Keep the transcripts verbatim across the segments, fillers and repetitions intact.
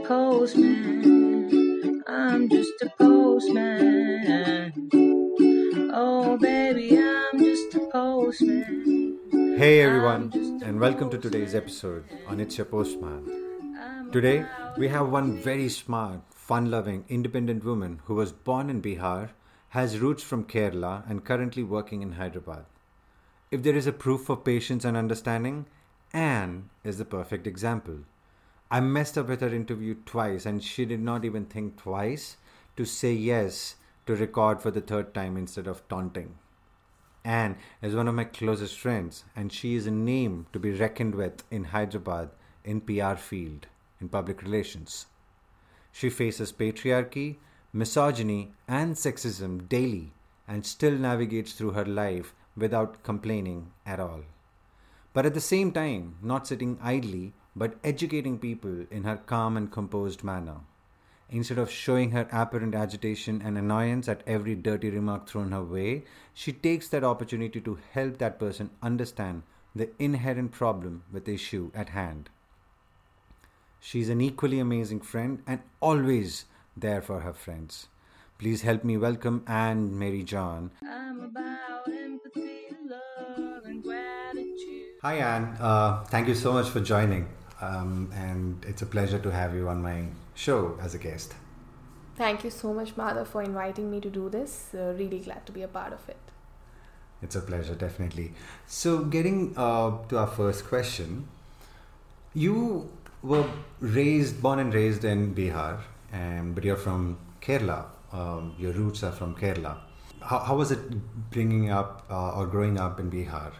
postman. I'm just a postman. Oh, baby, I'm just a postman. Hey everyone, and welcome to today's episode on It's Your Postman. Today, we have one very smart, fun-loving, independent woman who was born in Bihar, has roots from Kerala, and currently working in Hyderabad. If there is a proof of patience and understanding, Anne is the perfect example. I messed up with her interview twice, and she did not even think twice to say yes to record for the third time instead of taunting. Anne is one of my closest friends, and she is a name to be reckoned with in Hyderabad in P R field, in public relations. She faces patriarchy, misogyny, and sexism daily and still navigates through her life without complaining at all. But at the same time, not sitting idly, but educating people in her calm and composed manner. Instead of showing her apparent agitation and annoyance at every dirty remark thrown her way, she takes that opportunity to help that person understand the inherent problem with the issue at hand. She's an equally amazing friend and always there for her friends. Please help me welcome Anne Mary John. I'm about empathy, love, and gratitude. Hi Anne, uh, thank you so much for joining. Um, and it's a pleasure to have you on my show as a guest. Thank you so much, Madhav, for inviting me to do this. Uh, really glad to be a part of it. It's a pleasure, definitely. So, getting uh, to our first question, you were raised, born and raised in Bihar, and but you're from Kerala. Um, your roots are from Kerala. How, how was it bringing up uh, or growing up in Bihar?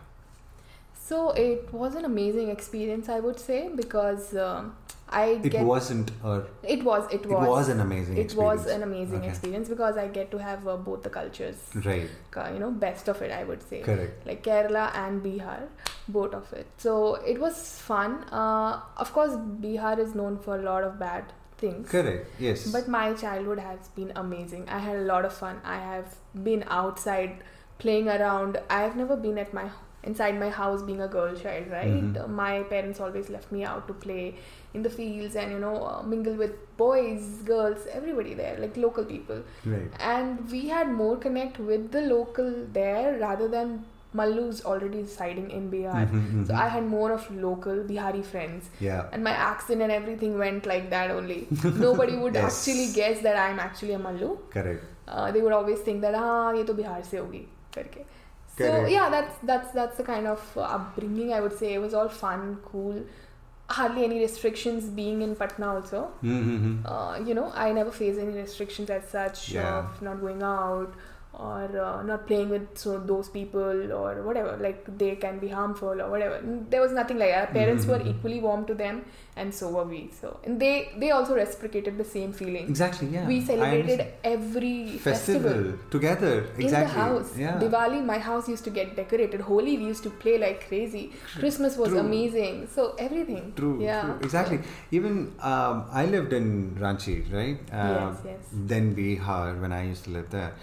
So it was an amazing experience, I would say, because um, I it get... wasn't or It was, it was. It was an amazing it experience. It was an amazing Okay. experience because I get to have uh, both the cultures. Right. Uh, you know, best of it, I would say. Correct. Like Kerala and Bihar, both of it. So it was fun. Uh, of course, Bihar is known for a lot of bad things. Correct, yes. But my childhood has been amazing. I had a lot of fun. I have been outside playing around. I have never been at my inside my house being a girl child, right? Mm-hmm. My parents always left me out to play in the fields and, you know, uh, mingle with boys, girls, everybody there, like local people. Right. And we had more connect with the local there rather than Mallus already residing in Bihar. Mm-hmm, mm-hmm. So I had more of local Bihari friends. Yeah. And my accent and everything went like that only. Nobody would Yes. actually guess that I'm actually a Mallu. Correct. Uh, they would always think that, ah, ye to Bihar se hogi. Karke. So Correct. yeah, that's that's that's the kind of uh, upbringing, I would say. It was all fun, cool. Hardly any restrictions being in Patna also. Mm-hmm. Uh, you know, I never faced any restrictions as such Yeah. of not going out or uh, not playing with so those people or whatever. Like they can be harmful or whatever. There was nothing like that. Our parents Mm-hmm. were equally warm to them, and so were we. So and they they also reciprocated the same feeling. Exactly, yeah. We I celebrated understand. every Festival, festival. together. Exactly. In the house. Yeah. Diwali, my house used to get decorated. Holi, we used to play like crazy. Christmas was True. amazing. So everything. True, yeah. true. Exactly. Even um, I lived in Ranchi, right? Uh, Yes, yes. Then Bihar when I used to live there.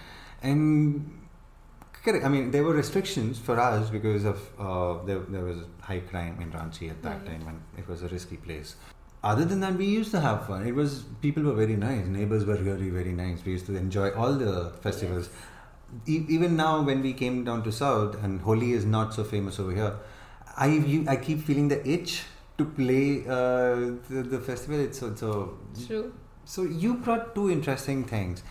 And correct, I mean, there were restrictions for us because of uh, there, there was high crime in Ranchi at that Right. time and it was a risky place. Other than that, we used to have fun. It was, people were very nice. Neighbors were really very nice. We used to enjoy all the festivals. E- even now when we came down to South and Holi is not so famous over here, I you, I keep feeling the itch to play uh, the, the festival. It's so, so True. so you brought two interesting things.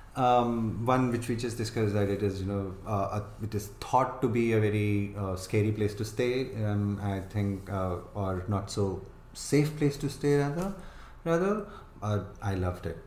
Um, one which we just discussed, that it is, you know, uh, it is thought to be a very uh, scary place to stay. Um, I think, uh, or not so safe place to stay. Rather, rather, uh, I loved it,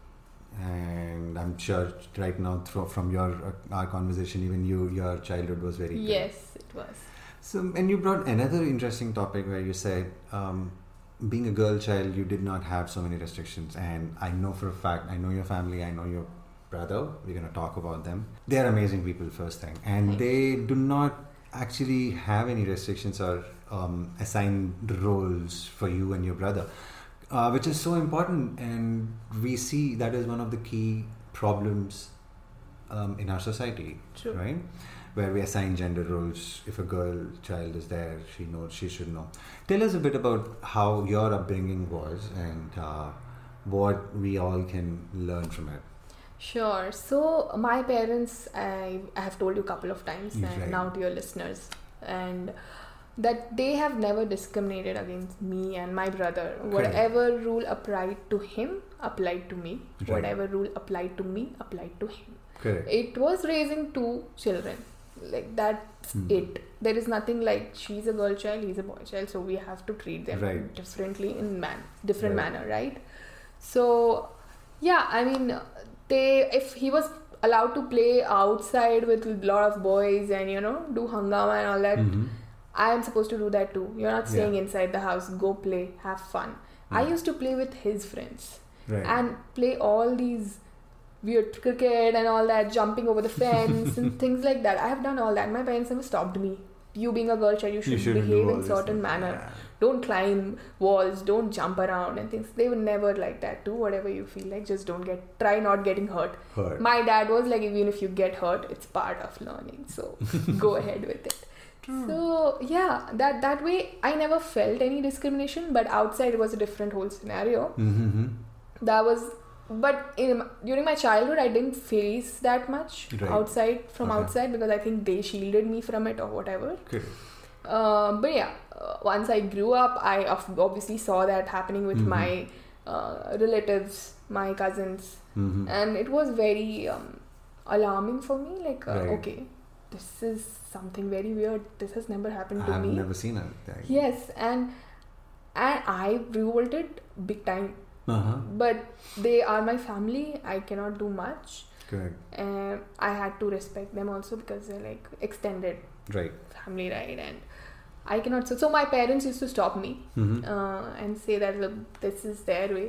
and I'm sure right now thro- from your uh, our conversation, even you, your childhood was very good. Yes, it was. So, and you brought another interesting topic where you said, um, being a girl child, you did not have so many restrictions. And I know for a fact, I know your family, I know your brother, we're going to talk about them. They're amazing people, first thing. And Thanks. they do not actually have any restrictions or um, assigned roles for you and your brother, uh, which is so important. And we see that is one of the key problems um, in our society, True. right? Where we assign gender roles. If a girl child is there, she knows, she should know. Tell us a bit about how your upbringing was and uh, what we all can learn from it? Sure. So my parents, I, I have told you a couple of times, and Right. now to your listeners, and that they have never discriminated against me and my brother. Whatever rule applied to him applied to me. Right. Whatever rule applied to me applied to him. Correct. It was raising two children. Like that's Hmm. it. There is nothing like she's a girl child, he's a boy child, so we have to treat them Right. differently in man different Right. manner, right? So yeah, I mean, they if he was allowed to play outside with a lot of boys and you know do hangama and all that, Mhm. I am supposed to do that too. You're not staying Yeah. inside the house. Go play, have fun. I Yeah. used to play with his friends Right. and play all these weird cricket and all that, jumping over the fence and things like that. I have done all that. My parents never stopped me. You being a girl child, you should You shouldn't behave do all in this certain thing. manner. Yeah. Don't climb walls, don't jump around and things. They were never like that. Do whatever you feel like. Just don't get, try not getting hurt. Hurt. My dad was like, even if you get hurt, it's part of learning. So go ahead with it. So yeah, that that way I never felt any discrimination, but outside it was a different whole scenario. Mm-hmm. That was, but in, during my childhood I didn't face that much Right. outside from Okay. outside because I think they shielded me from it or whatever. Correct. Uh, but yeah, uh, once I grew up, I of- obviously saw that happening with Mhm. my uh, relatives, my cousins, Mm-hmm. and it was very um, alarming for me. Like, uh, Right. okay, this is something very weird. This has never happened to I've me. never seen it. Yeah. Yes, and and I revolted big time. Uh-huh. But they are my family. I cannot do much. Correct. And I had to respect them also because they're like extended Right. family, right? And I cannot. So, so my parents used to stop me Mm-hmm. uh, and say that, look, this is their way.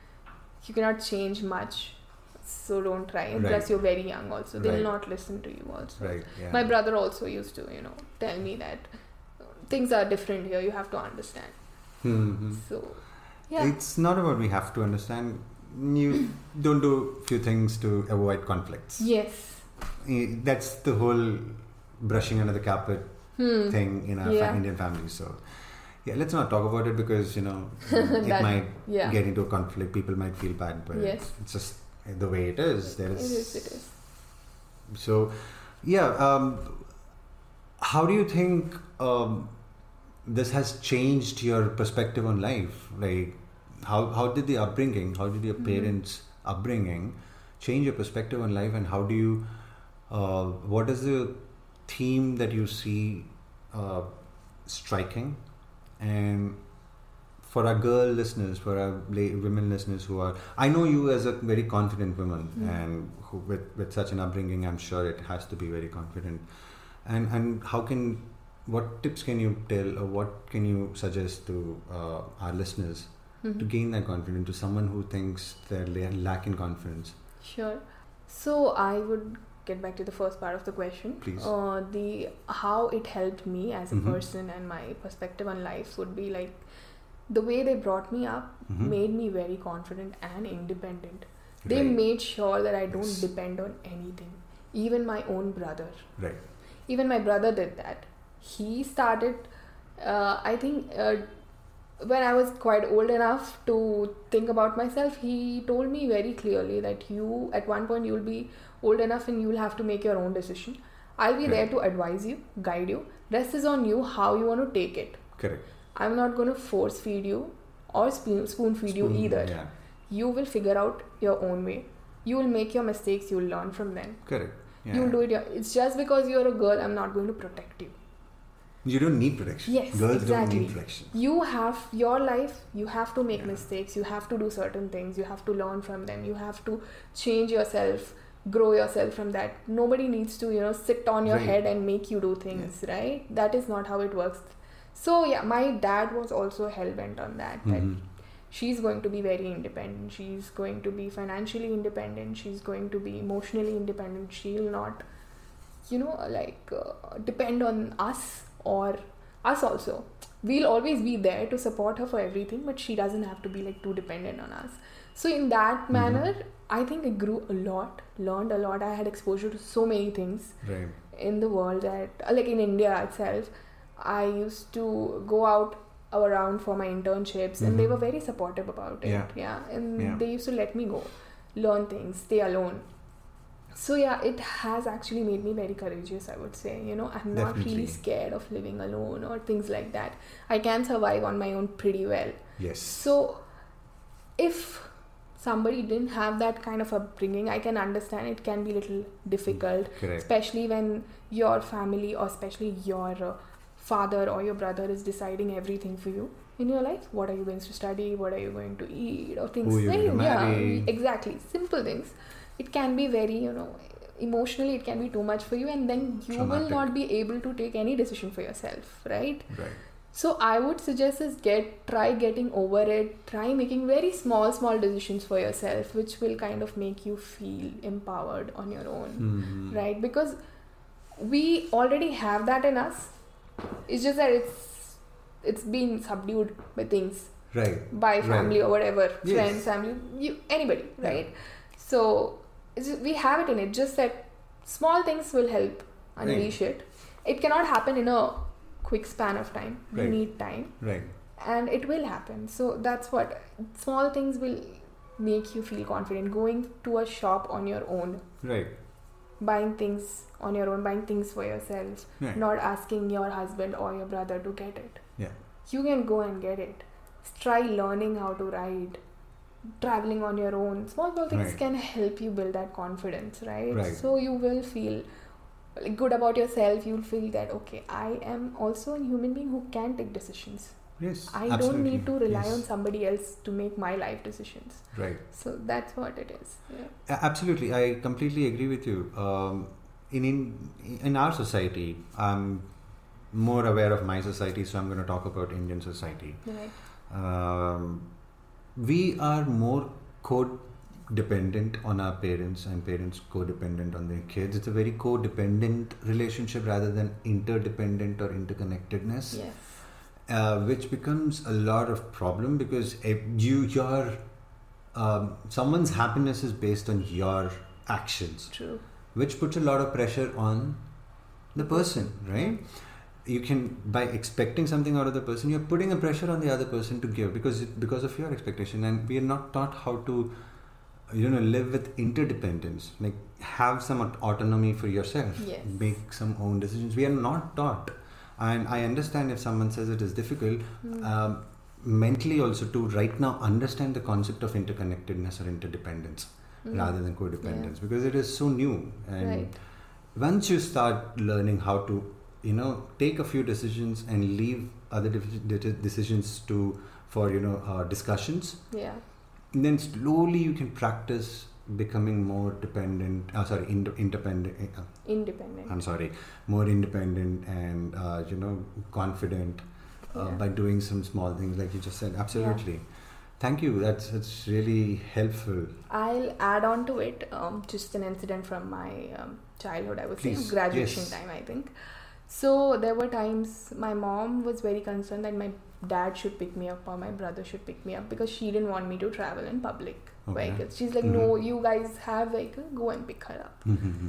You cannot change much. So don't try. And Right. plus, you're very young also. They'll Right. not listen to you also. Right. Yeah. My brother also used to, you know, tell me that uh, things are different here. You have to understand. Mm-hmm. So, yeah. It's not about we have to understand. You don't do few things to avoid conflicts. Yes. Eh, That's the whole brushing under the carpet Hmm. thing in our Yeah. fa- Indian families. So, yeah, let's not talk about it because you know it That- might yeah. get into a conflict. People might feel bad, but Yes. it's just the way it is. There It is. is, it is. So, yeah. Um, how do you think um, this has changed your perspective on life? Like, how how did the upbringing, how did your Mhm. parents' upbringing change your perspective on life, and how do you? Uh, what is the theme that you see uh, striking? And for our girl listeners, for our la- women listeners who are, I know you as a very confident woman, Mm. and who, with with such an upbringing, I'm sure it has to be very confident. And and how can, what tips can you tell, or what can you suggest to uh, our listeners Mhm. to gain that confidence, to someone who thinks they're la- lacking confidence? Sure. So I would get back to the first part of the question. Please. Uh, the how it helped me as a Mhm. person and my perspective on life would be like the way they brought me up Mhm. made me very confident and independent. They Right. made sure that I don't Yes. depend on anything, even my own brother. Right. Even my brother did that. He started, uh, I think, uh, when I was quite old enough to think about myself, he told me very clearly that you, at one point, you'll be old enough and you'll have to make your own decision. I'll be there Right. to advise you, guide you. Rest is on you how you want to take it. Correct. I'm not going to force feed you or spoon, spoon feed you Spoon- either. Yeah. You will figure out your own way. You will make your mistakes, you'll learn from them. Correct. Yeah. You'll do it. Your, it's just because you're a girl, I'm not going to protect you. You don't need protection. Yes, Girls exactly. don't need protection. You have your life, you have to make Yeah. mistakes, you have to do certain things, you have to learn from them, you have to change yourself, grow yourself from that. Nobody needs to, you know, sit on your Right. head and make you do things, right? That is not how it works. So yeah, my dad was also hell-bent on that, that Mhm. she's going to be very independent, she's going to be financially independent, she's going to be emotionally independent, she'll not, you know, like uh, depend on us or us also. We'll always be there to support her for everything, but she doesn't have to be like too dependent on us. So in that Mhm. manner, I think I grew a lot, learned a lot. I had exposure to so many things Right. in the world that, like in India itself, I used to go out around for my internships, Mm-hmm. and they were very supportive about it. Yeah. Yeah, and Yeah. they used to let me go, learn things, stay alone. So yeah, it has actually made me very courageous, I would say. You know, I'm not Definitely. really scared of living alone or things like that. I can survive on my own pretty well. Yes. So if somebody didn't have that kind of upbringing, I can understand it can be a little difficult, Correct. especially when your family or especially your uh, father or your brother is deciding everything for you in your life. What are you going to study? What are you going to eat? Or things Who you're very, going to marry. yeah, exactly. Simple things. It can be very, you know, emotionally it can be too much for you, and then you Traumatic. will not be able to take any decision for yourself, right? Right. So I would suggest is get try getting over it. Try making very small, small decisions for yourself, which will kind of make you feel empowered on your own, Mm-hmm. right? Because we already have that in us. It's just that it's it's being subdued by things, Right. by family Right. or whatever, Yes. friends, family, you anybody, Yeah. right? So it's just, we have it in it. Just that small things will help unleash it. It cannot happen in a quick span of time. You Right. need time, Right. and it will happen. So that's what small things will make you feel confident. Going to a shop on your own, Right. buying things on your own, buying things for yourself, Right. not asking your husband or your brother to get it. Yeah. You can go and get it. Try learning how to ride, traveling on your own. Small small things Right. can help you build that confidence, right? Right. So you will feel like, good about yourself. You'll feel that, okay, I am also a human being who can take decisions. Yes. I absolutely. don't need to rely Yes. on somebody else to make my life decisions. Right. So that's what it is. Yeah. A- Absolutely, I completely agree with you. Um, in, in in our society, I'm more aware of my society, so I'm going to talk about Indian society. Right. Um, we are more codependent on our parents, and parents codependent on their kids. It's a very codependent relationship rather than interdependent or interconnectedness. Yes. Uh, which becomes a lot of problem because if you your um, someone's happiness is based on your actions, True. which puts a lot of pressure on the person, right? You can, by expecting something out of the person, you're putting a pressure on the other person to give because it, because of your expectation, and we are not taught how to, you know, live with interdependence, like have some aut- autonomy for yourself, Yes. make some own decisions. We are not taught. And I understand if someone says it is difficult, Mm. um, mentally also to right now understand the concept of interconnectedness or interdependence Mm. rather than codependence, because it is so new. And Right. once you start learning how to, you know, take a few decisions and leave other de- de- decisions to for you know uh, discussions, Yeah. then slowly you can practice becoming more dependent. Uh, sorry, ind- independent. Uh, Independent. I'm sorry, more independent and uh, you know confident uh, Yeah. by doing some small things like you just said. Absolutely, thank you. That's that's really helpful. I'll add on to it um, just an incident from my um, childhood, I would Please, say, graduation yes. time, I think. So there were times my mom was very concerned that my dad should pick me up or my brother should pick me up because she didn't want me to travel in public Okay. vehicles. She's like, Mhm. no, you guys have vehicle, go and pick her up.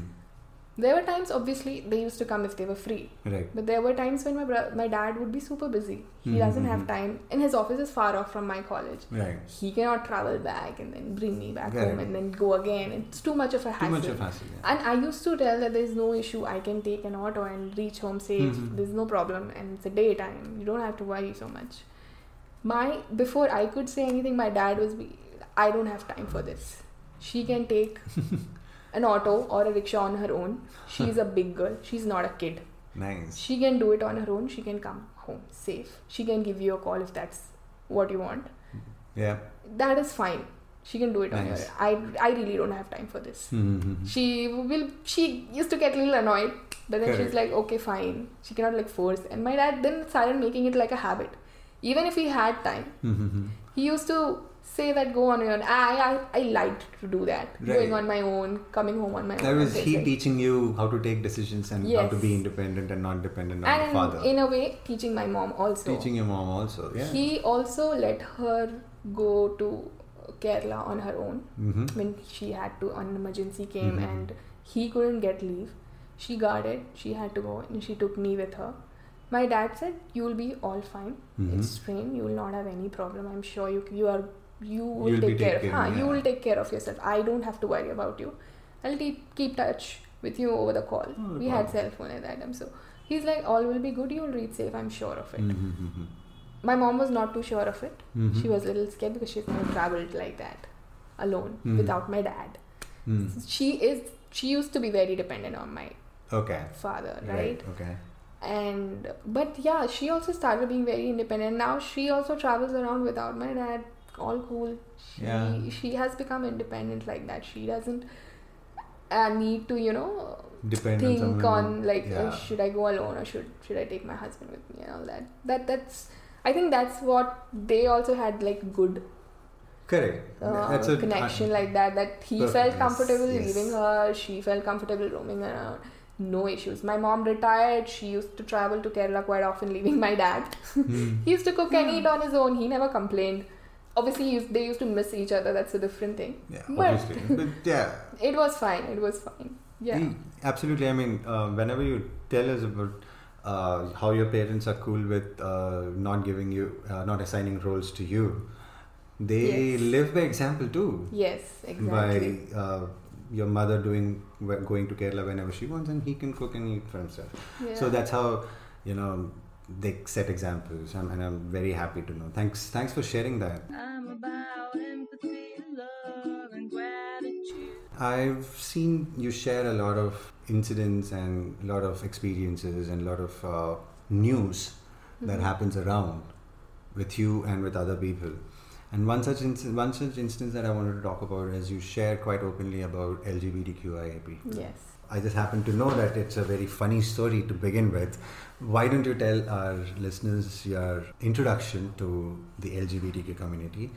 There were times, obviously, they used to come if they were free. Right. But there were times when my bro- my dad would be super busy. He Mhm, doesn't have mhm. time. And his office is far off from my college. Right. He cannot travel back and then bring me back Right. home and then go again. It's too much of a Too hassle. much of hassle. Yeah. And I used to tell that there's no issue. I can take an auto and reach home safe. Mhm. There's no problem. And it's a daytime. You don't have to worry so much. My Before I could say anything, my dad was, be- I don't have time for this. She can take an auto or a rickshaw on her own. She's a big girl. She's not a kid. Nice. She can do it on her own. She can come home safe. She can give you a call if that's what you want. Yeah. That is fine. She can do it on her Nice. own. I, I really don't have time for this. Mhm. She will. She used to get a little annoyed, but then Correct. she's like, okay, fine. She cannot like force. And my dad then started making it like a habit. Even if he had time, Mhm. he used to say that go on your own. I I, I liked to do that. Right. Going on my own, coming home on my That own. was and he things like- teaching you how to take decisions and how to Yes. be independent and not dependent on And your in, father. in a way, teaching my mom also. Teaching your mom also. Yeah. He also let her go to Kerala on her own Mhm. when she had to, an emergency came Mhm. and he couldn't get leave. She guarded, she had to go and she took me with her. My dad said, "You will be all fine. Mm-hmm. It's train. You will not have any problem. I'm sure you you are you will You'll take be care of. taken, Huh, yeah. You will take care of yourself. I don't have to worry about you. I'll te- keep touch with you over the call. Oh, we wow. had cell phone at that time, so he's like, all will be good. You'll reach safe. I'm sure of it." Mm-hmm. My mom was not too sure of it. Mm-hmm. She was a little scared because she's never traveled like that alone Mm. without my dad. Mm. She is. She used to be very dependent on my Okay. father, right? Right. Okay. And but yeah, she also started being very independent. Now she also travels around without my dad. All cool. She, Yeah. she has become independent like that. She doesn't uh, need to, you know, Depend think on on, someone. like Yeah. uh, should I go alone or should should I take my husband with me and all that. That that's I think that's what they also had, like good Correct. uh, That's a connection like that. That he Perfect. felt Yes, comfortable yes. leaving her. She felt comfortable roaming around. No issues. My mom retired. She used to travel to Kerala quite often, leaving my dad. Hmm. He used to cook and eat on his own. He never complained. Obviously, he used, they used to miss each other. That's a different thing. Yeah, But- obviously. But yeah. It was fine. It was fine. Yeah. Mm, absolutely. I mean, uh, whenever you tell us about uh, how your parents are cool with uh, not giving you, uh, not assigning roles to you, they Yes. live by example too. Yes, exactly. By uh, your mother doing going to Kerala whenever she wants, and he can cook and eat for himself. Yeah. So that's how, you know, they set examples, and, and I'm very happy to know. Thanks, thanks for sharing that. I'm about empathy, love, and gratitude. I've seen you share a lot of incidents and a lot of experiences and a lot of uh, news that Mhm. happens around with you and with other people. And one such inc- one such instance that I wanted to talk about is you share quite openly about L G B T Q I A people. Yes. I just happen to know that it's a very funny story to begin with. Why don't you tell our listeners your introduction to the L G B T Q community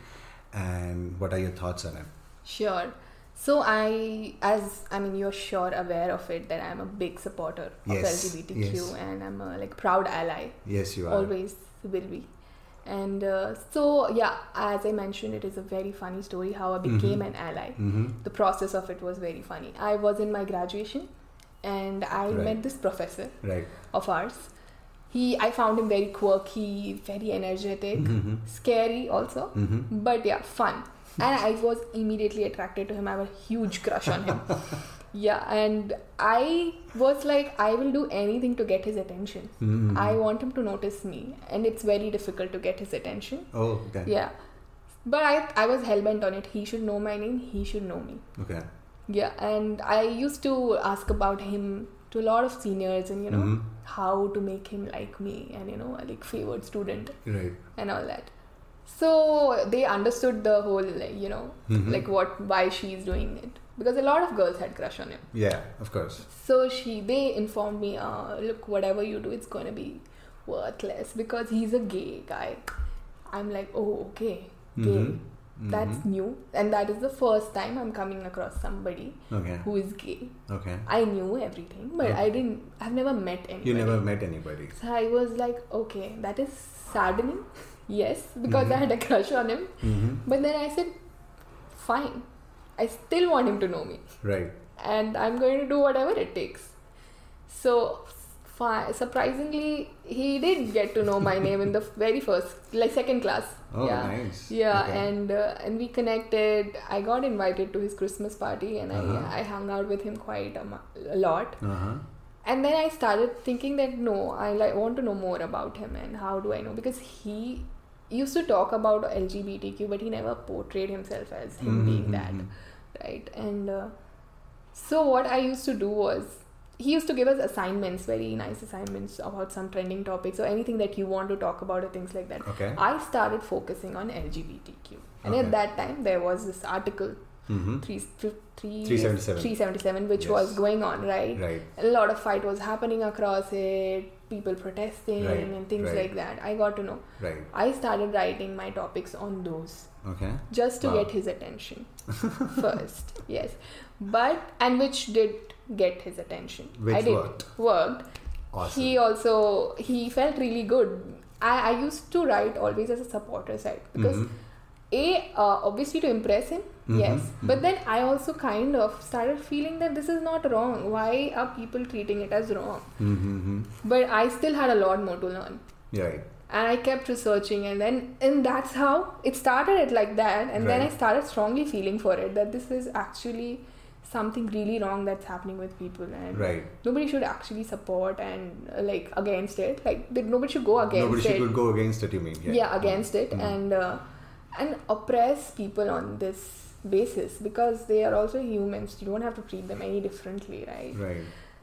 and what are your thoughts on it? Sure. So I, as I mean, you're sure aware of it that I'm a big supporter of Yes, L G B T Q yes. and I'm a like proud ally. Yes, you are. Always will be. And uh, so yeah, as I mentioned, it is a very funny story how I became Mhm. an ally. Mm-hmm. The process of it was very funny. I was in my graduation and I Right. met this professor Right. of ours. He, I found him very quirky, very energetic, Mm-hmm. scary also, Mm-hmm. but yeah, fun. And I was immediately attracted to him. I have a huge crush on him. Yeah, and I was like, I will do anything to get his attention. Mm-hmm. I want him to notice me, and it's very difficult to get his attention. Oh, okay. Yeah, but I, I was hellbent on it. He should know my name. He should know me. Okay. Yeah, and I used to ask about him to a lot of seniors, and you know Mhm. how to make him like me, and you know like favored student Right. and all that. So they understood the whole, like, you know, Mhm. like what why she's doing it, because a lot of girls had crush on him. Yeah, of course. So she, they informed me, uh, look, whatever you do, it's gonna be worthless because he's a gay guy. I'm like, oh, okay, gay. Mhm. That's Mhm. new, and that is the first time I'm coming across somebody Okay. who is gay. Okay. I knew everything, but Okay. I didn't. I've never met anybody. You never met anybody. So I was like, okay, that is saddening. Yes, because I Mhm. had a crush on him. Mm-hmm. But then I said, fine. I still want him to know me, Right. and I'm going to do whatever it takes. So, fi- surprisingly, he did get to know my name in the very first, like second class. Oh, yeah. nice. Yeah, Okay. and uh, and we connected. I got invited to his Christmas party, and Uh-huh. I I hung out with him quite a, mu- a lot. Uh-huh. And then I started thinking that no, I like want to know more about him, and how do I know? Because he used to talk about L G B T Q, but he never portrayed himself as him Mhm, being that, mhm. right? And uh, so what I used to do was, he used to give us assignments, very nice assignments about some trending topics or anything that you want to talk about or things like that. Okay. I started focusing on L G B T Q, and Okay. at that time there was this article Mm-hmm. three, three, three seventy-seven. three seventy-seven, which Yes. was going on, right? Right. A lot of fight was happening across it, people protesting Right, and things right. like that. I got to know. Right. I started writing my topics on those Okay. just to Wow. get his attention first. Yes, but and which did get his attention. Which I did worked. worked. Awesome. He also he felt really good. I I used to write always as a supporter side because. Mhm. A, uh, obviously to impress him, Mm-hmm, yes. mm-hmm. But then I also kind of started feeling that this is not wrong. Why are people treating it as wrong? Mm-hmm. But I still had a lot more to learn. Right. And I kept researching, and then and that's how it started it like that. And then I Right. started strongly feeling for it, that this is actually something really wrong that's happening with people, and Right. nobody should actually support and uh, like against it. Like that nobody should go against Nobody it. should go against it, you mean? Yeah, against it, Mhm. and uh, and oppress people on this basis, because they are also humans. You don't have to treat them any differently, right? Right.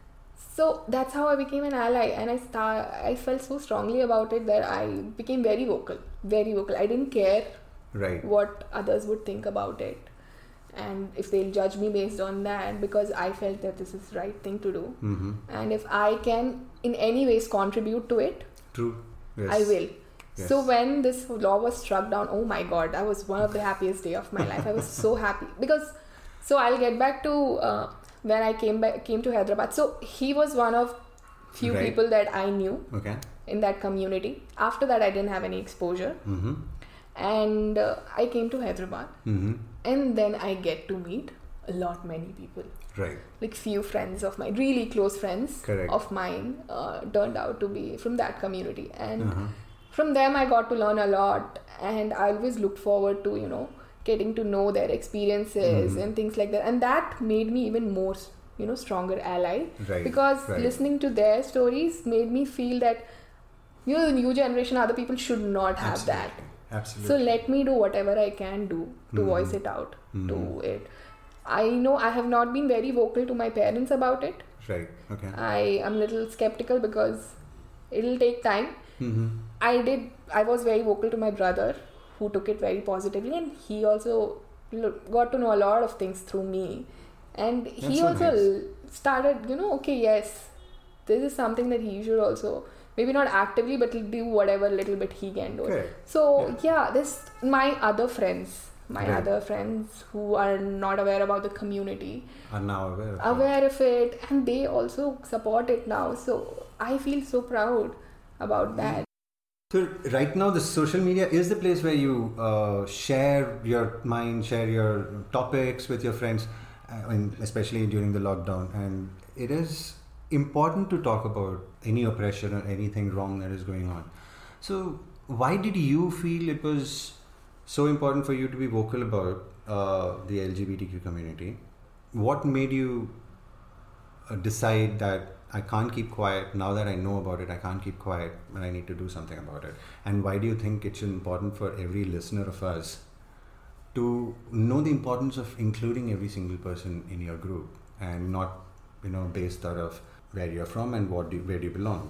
So that's how I became an ally, and I start. I felt so strongly about it that I became very vocal, very vocal. I didn't care Right. what others would think about it, and if they'll judge me based on that, because I felt that this is the right thing to do, Mm-hmm. and if I can in any ways contribute to it, True. Yes. I will. Yes. So when this law was struck down, oh my god, that was one of the happiest day of my life. I was so happy because. So I'll get back to uh, when I came back came to Hyderabad. So he was one of few Right. people that I knew Okay. in that community. After that, I didn't have any exposure, Mm-hmm. and uh, I came to Hyderabad, Mm-hmm. and then I get to meet a lot many people. Right. Like few friends of mine, really close friends Correct. of mine, uh, turned out to be from that community, and Uh-huh. from them I got to learn a lot, and I always looked forward to you know getting to know their experiences Mhm. and things like that, and that made me even more you know stronger ally, Right. because Right. listening to their stories made me feel that you know the new generation, other people should not have Absolutely. that. Absolutely. So let me do whatever I can do to Mhm. voice it out Mhm. to it. I know I have not been very vocal to my parents about it. Right. Okay. I am a little skeptical because it'll take time. Mm-hmm. I did. I was very vocal to my brother, who took it very positively, and he also lo- got to know a lot of things through me. And he That's so also nice. l- started, you know, okay, yes, this is something that he should also, maybe not actively, but he'll do whatever little bit he can do. Correct. So Yeah. yeah, this my other friends, my Right. other friends who are not aware about the community, Are now aware of it. aware of it, and they also support it now. So I feel so proud about that. So right now, the social media is the place where you uh, share your mind, share your topics with your friends, uh, and especially during the lockdown. And it is important to talk about any oppression or anything wrong that is going on. So why did you feel it was so important for you to be vocal about uh, the L G B T Q community? What made you uh, decide that I can't keep quiet now that I know about it? I can't keep quiet, and I need to do something about it. And why do you think it's important for every listener of us to know the importance of including every single person in your group, and not, you know, based out of where you're from and what do, where do you belong?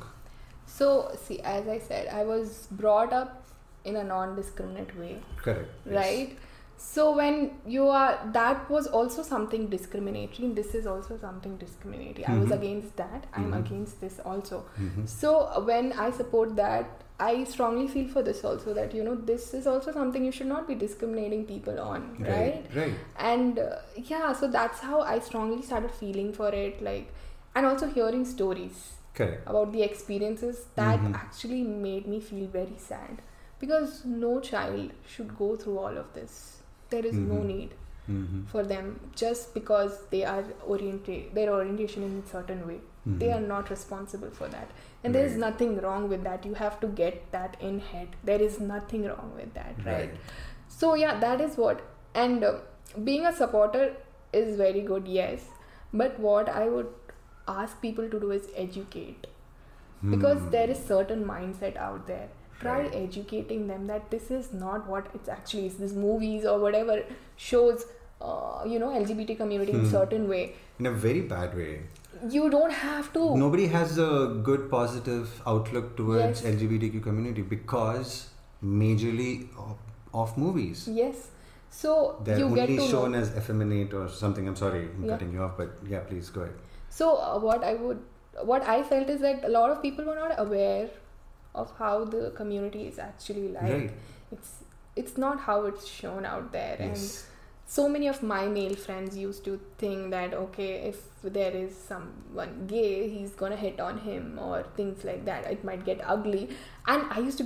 So see, as I said, I was brought up in a non-discriminate way, Correct. Yes. right? So when you are, that was also something discriminatory, and this is also something discriminatory. I was Mhm. against that. I'm Mhm. against this also. Mhm. So when I support that, I strongly feel for this also, that you know this is also something you should not be discriminating people on, right? Right. Right. And uh, yeah, so that's how I strongly started feeling for it, like, and also hearing stories Correct. about the experiences that Mhm. actually made me feel very sad, because no child should go through all of this. There is no Mhm. need Mm-hmm. for them just because they are oriented, their orientation in a certain way. Mhm. They are not responsible for that, and there is Right. nothing wrong with that. You have to get that in head. There is nothing wrong with that, right? Right. So yeah, that is what. And uh, being a supporter is very good, yes. But what I would ask people to do is educate, because Hmm. there is certain mindset out there. Try Right. educating them that this is not what it's actually is. These movies or whatever shows, uh, you know, L G B T community in Hmm. certain way. In a very bad way. You don't have to. Nobody has a good positive outlook towards Yes. L G B T Q community because majorly of, of movies. Yes. So They're you get only to shown know. as effeminate or something. I'm sorry, I'm Yeah. cutting you off, but yeah, please go ahead. So uh, what I would, what I felt is that a lot of people were not aware of how the community is actually like. Right. It's it's not how it's shown out there, Yes. and so many of my male friends used to think that okay, if there is someone gay, he's gonna hit on him or things like that. It might get ugly, and I used to get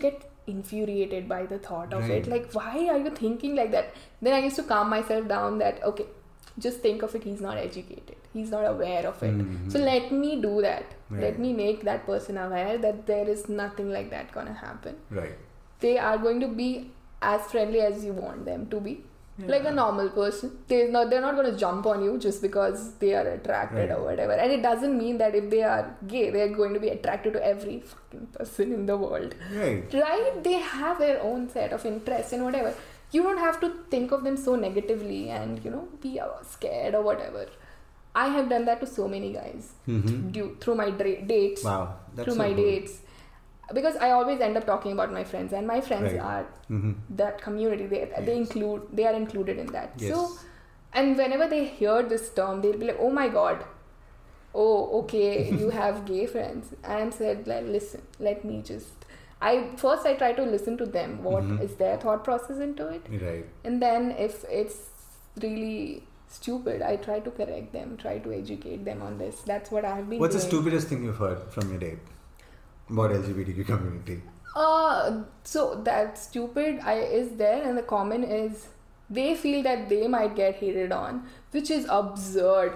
infuriated by the thought of Right. it. Like, why are you thinking like that? Then I used to calm myself down that, okay, just think of it, he's not educated. He's not aware of it. Mhm. So let me do that. Right. Let me make that person aware that there is nothing like that gonna happen. Right. They are going to be as friendly as you want them to be. Like a normal person. They're not, they're not going to jump on you just because they are attracted Right. or whatever. And it doesn't mean that if they are gay, they're going to be attracted to every fucking person in the world. Right. Right? They have their own set of interests and whatever. You don't have to think of them so negatively and, you know, be uh, scared or whatever. I have done that to so many guys Mm-hmm. due, through my dra- dates. Wow. That's through so my cool. dates. Because I always end up talking about my friends, and my friends Right. are Mm-hmm. that community. They they Yes. include they are included in that. Yes. So, and whenever they hear this term, they'll be like, "Oh my god, oh okay, you have gay friends." And I said, like, listen, let me just. I first I try to listen to them. What Mhm. is their thought process into it, Right. and then if it's really stupid, I try to correct them, try to educate them on this. That's what I've been. What's the doing. stupidest thing you've heard from your date about L G B T Q community? Uh, so that stupid I is there, and the common is they feel that they might get hated on, which is absurd.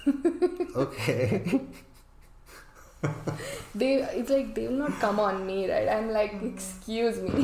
Okay. They it's like they will not come on me, right? I'm like, excuse me.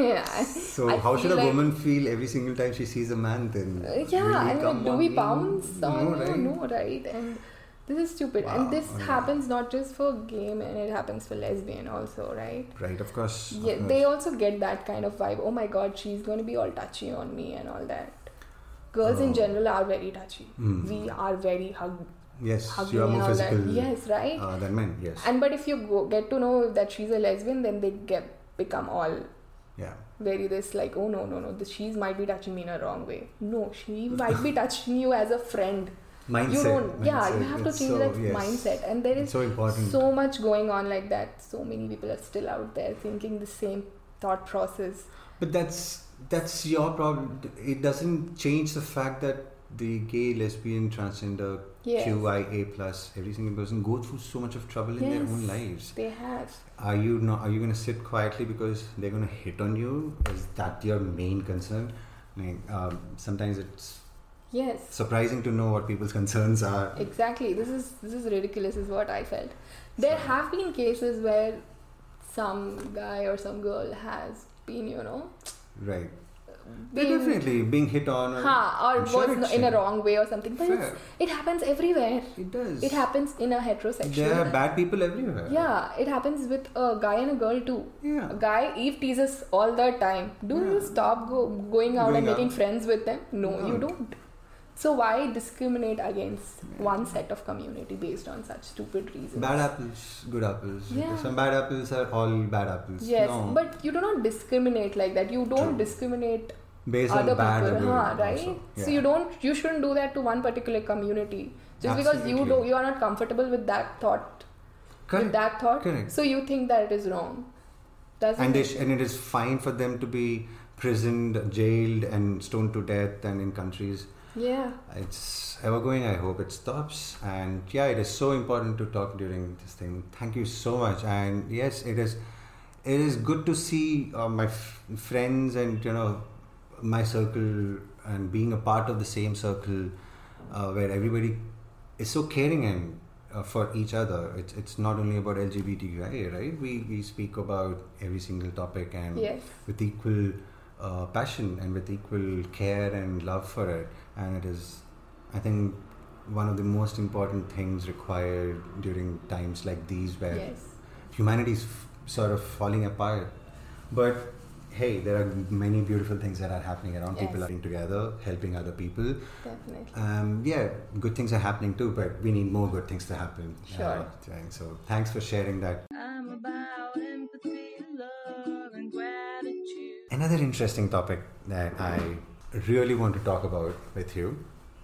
So I how should a feel like- woman feel every single time she sees a man then? Uh, yeah, Will he and come like, do on we me? bounce on No, you? right? No, right? And this is stupid. Wow, And this yeah. happens not just for gay men; it happens for lesbian also, right? Right, of course. of Yeah, course. they also get that kind of vibe. Oh my god, she's going to be all touchy on me and all that. Girls in Oh. general are very touchy. Mm. We are very hug, Yes, hugging you are and more all physical that. Yes, right. uh, than men. Yes. And but if you go, get to know that she's a lesbian, then they get become all Yeah. very this like, oh no no no, this she's might be touching me in a wrong way. No, she might be touching you as a friend. Mindset. You don't. Yeah, you mindset. have to It's change so- that yes. mindset. And there is It's so important. so much going on like that. So many people are still out there thinking the same thought process. But that's that's your problem. It doesn't change the fact that the gay, lesbian, transgender, Yes. Q I A plus, every single person go through so much of trouble in their Yes. own lives. They have. Are you not? Are you going to sit quietly because they're going to hit on you? Is that your main concern? Like, um, sometimes it's Yes. surprising to know what people's concerns are. Exactly. This is this is ridiculous is what I felt. There have been cases where some guy or some girl has been, you know, Right. being, Yeah, definitely being hit on. Or, huh, or I'm sure was it's in a in- wrong way or something. But Fair. it's, it happens everywhere. It does. It happens in a heterosexual. There are bad people everywhere. Yeah, it happens with a guy and a girl too. Yeah. A guy, Eve teases all the time. Do Yeah. you stop go, going out Going and making out. friends with them? No, No. you don't. So why discriminate against one set of community based on such stupid reasons? Bad apples, good apples. Yeah. Some bad apples are all bad apples. Yes, No. but you do not discriminate like that. You don't True. discriminate based other on bad people, or good huh, right? also. So Yeah. you don't, you shouldn't do that to one particular community just because you Absolutely. do, you are not comfortable with that thought, Correct. with that thought. Correct. So you think that it is wrong. Doesn't And, they it? sh- and it is fine for them to be prisoned, jailed, and stoned to death, and in countries. Yeah. It's ever going. I hope it stops. And yeah, it is so important to talk during this thing. Thank you so much. And yes, it is. It is good to see uh, my f- friends and you know my circle and being a part of the same circle uh, where everybody is so caring and uh, for each other. It's it's not only about L G B T Q I A, right? We we speak about every single topic and Yes. with equal uh, passion and with equal care and love for it. And it is, I think, one of the most important things required during times like these where Yes. humanity is f- sort of falling apart. But hey, there are many beautiful things that are happening around. Yes. People are being together, helping other people. Definitely. Um, yeah, good things are happening too, but we need more good things to happen. Sure. Uh, so thanks for sharing that. I'm about empathy, love, and gratitude. Another interesting topic that I really want to talk about with you,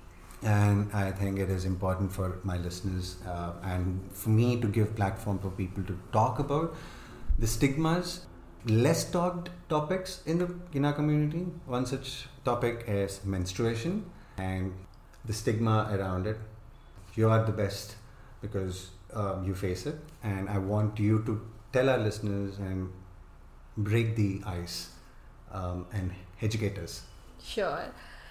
and I think it is important for my listeners uh, and for me to give platform for people to talk about the stigmas, less talked topics in the in our community. One such topic is menstruation and the stigma around it. You are the best because um, you face it, and I want you to tell our listeners and break the ice um, and educate us? Sure.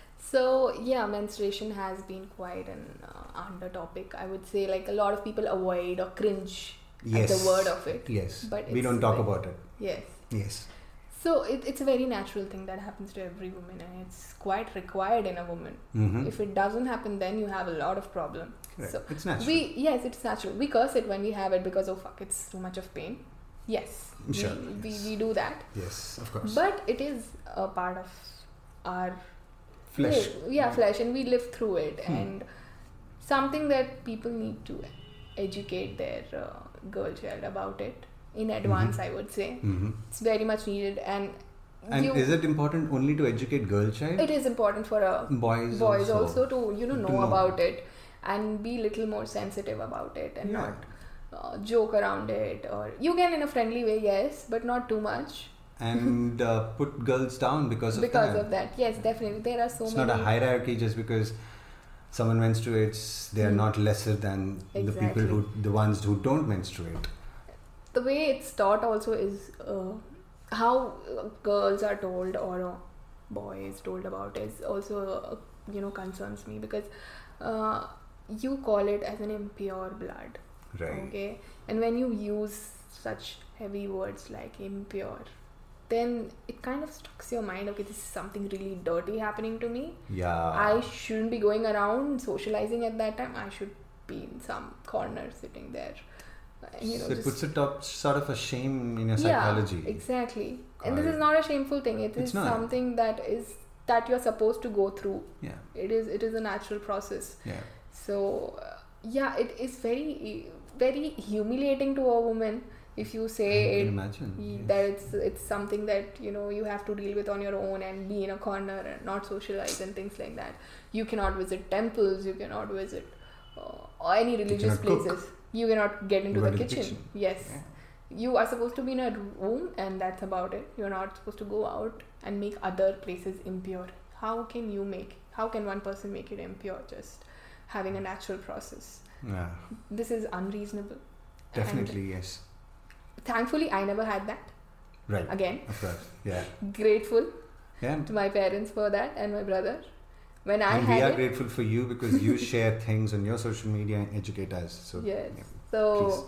So yeah, menstruation has been quite an uh, under topic. I would say, like, a lot of people avoid or cringe Yes. at the word of it. Yes. But we it's don't talk very- about it. Yes. Yes. So it, it's a very natural thing that happens to every woman, and it's quite required in a woman. Mm-hmm. If it doesn't happen, then you have a lot of problem. Correct. So It's natural. we yes, it's natural. We curse it when we have it because, oh fuck, it's too much of pain. Yes, Sure, we, yes. we we do that, Yes, of course. but it is a part of our Flesh. live- yeah, flesh, and we live through it, Hmm. and something that people need to educate their uh, girl child about it in advance. I would say Mm-hmm. it's very much needed, and And you, is it important only to educate girl child? it is important for a Boys, boys also. also to you know To know know. about it and be little more sensitive about it, and Yeah. not uh, joke around it, or you can in a friendly way, yes, but not too much And uh, put girls down because of because that. of that. Yes, definitely there are so It's many not a hierarchy just because someone menstruates. They are Hmm. not lesser than the people Exactly. who, the ones who don't menstruate. the way it's taught also is uh, how uh, girls are told, or a boy is told about, is also uh, you know concerns me, because uh, you call it as an impure blood. Right. Okay, and when you use such heavy words like impure, then it kind of strucks your mind, okay, this is something really dirty happening to me. Yeah. I shouldn't be going around socializing at that time. I should be in some corner sitting there. Uh, You know, so it just- puts it up sort of a shame in your psychology. Yeah, exactly. And this Got is it. not a shameful thing. It It's is not. something that is that you're supposed to go through. Yeah. It is it is a natural process. Yeah. So uh, yeah, it is very very humiliating to a woman if you say I can it, imagine. y- Yes. that it's it's something that you know you have to deal with on your own and be in a corner and not socialize and things like that. You cannot visit temples. You cannot visit uh, or any religious cannot cook. places. You cannot get into Go the to the kitchen. kitchen. Yes. Yeah. You are supposed to be in a room, and that's about it. You're not supposed to go out and make other places impure. How can you make? How can one person make it impure? Just having a natural process. Yeah. This is unreasonable. Definitely, yes. And thankfully, I never had that. Right. Again, Of course. Yeah. grateful Yeah. to my parents for that and my brother. When I And had we are it, grateful for you because you share things on your social media and educate us. So yes. yeah. So, Please.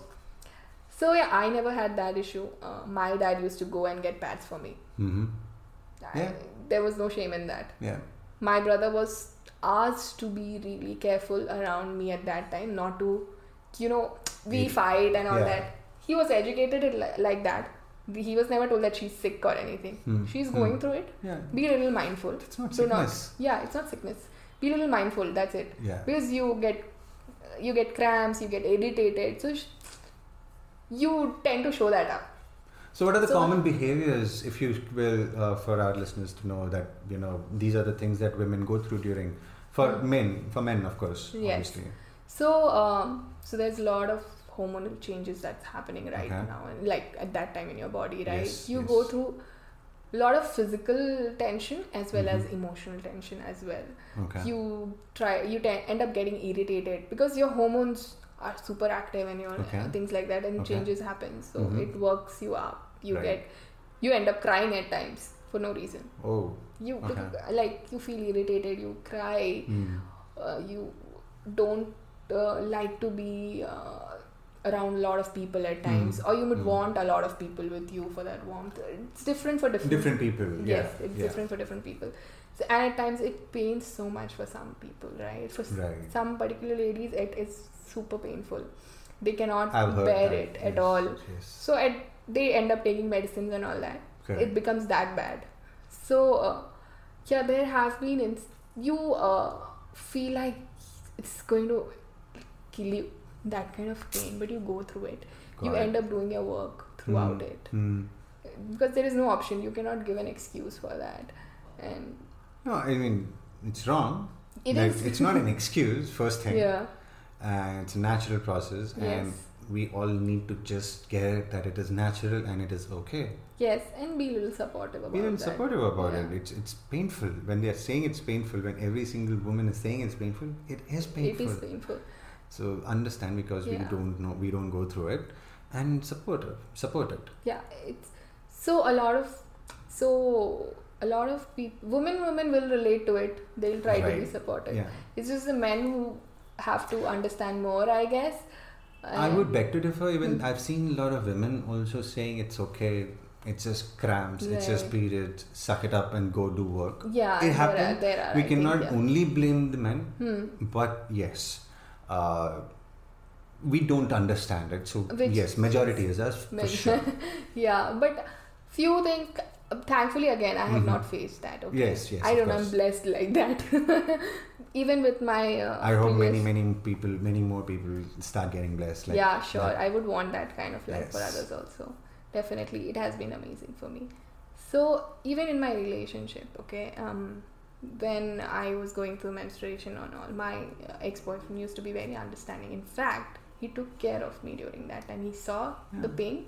so yeah, I never had that issue. Uh, my dad used to go and get pads for me. Mm-hmm. I- Yeah. There was no shame in that. Yeah. My brother was asked to be really careful around me at that time, not to, you know, we Yeah. fight and all Yeah. that. He was educated it li- like that. He was never told that she's sick or anything. Hmm. She's Hmm. going through it. Yeah. Be a little mindful. It's not Do sickness. Not, yeah, it's not sickness. Be a little mindful. That's it. Yeah. Because you get, you get cramps, you get irritated. So sh- you tend to show that up. So what are the So- common behaviors, if you will, uh, for our listeners to know that, you know, these are the things that women go through during, for Hmm. men, for men, of course, Yes. obviously. So, um, so there's a lot of hormonal changes that's happening right Okay. now, and like at that time in your body, right? Yes, you yes. go through a lot of physical tension as well as Mhm. emotional tension as well. Okay. You try, you te- end up getting irritated because your hormones are super active and your Okay. uh, things like that, and Okay. changes happen. So Mhm. it works you up. You Right. get, you end up crying at times for no reason. Oh. You Okay. like you feel irritated. You cry. Mm. Uh, you don't uh, like to be uh, around a lot of people at times, Mm. or you would Mm. want a lot of people with you for that warmth. It's different for different Different people. Yeah. Yes, it's yeah. different for different people. So, and at times it pains so much for some people, right? For s- Right. some particular ladies, it is super painful. They cannot I've heard bear that. it at Yes, all. Yes. So at, they end up taking medicines and all that. Correct. It becomes that bad. So uh, yeah, there have been ins- you uh, feel like it's going to kill you, that kind of pain, but you go through it. Got you it. end up doing your work throughout Mm. it Mm. because there is no option. You cannot give an excuse for that, and No, I mean, it's wrong. it Like, is. It's not an excuse, first thing. Yeah. Uh, it's a natural process, and Yes. we all need to just get that it is natural and it is okay. Yes, and be a little supportive about Be that. even supportive about Yeah. it. It's it's painful when they are saying it's painful. When every single woman is saying it's painful, it is painful. It is painful. So understand because we Yeah. don't know, we don't go through it, and support it. Support it. Yeah, it's So a lot of so a lot of people, women women will relate to it. They'll try Right. to be supportive. Yeah. It's just the men who have to understand more, I guess. I would And- beg to differ. Even Hmm. I've seen a lot of women also saying it's okay. It's just cramps. It's just Right. periods. Suck it up and go do work. Yeah, It there are, happens. there are. We I cannot think, yeah. only blame the men, Hmm. but yes, uh, we don't understand it. So Which yes, majority is us for Men- sure. Yeah, but few things. Thankfully, again, I have Mhm. not faced that. Okay? Yes, yes, I of don't know. I'm course. blessed like that. Even with my. Uh, I hope many, previous- many people, many more people start getting blessed. Like yeah, sure. that. I would want that kind of life for Yes. others also. Definitely, it has been amazing for me. So even in my relationship, okay, um, when I was going through menstruation and all, my uh, ex-boyfriend used to be very understanding. In fact, he took care of me during that time. He saw the Yeah. pain.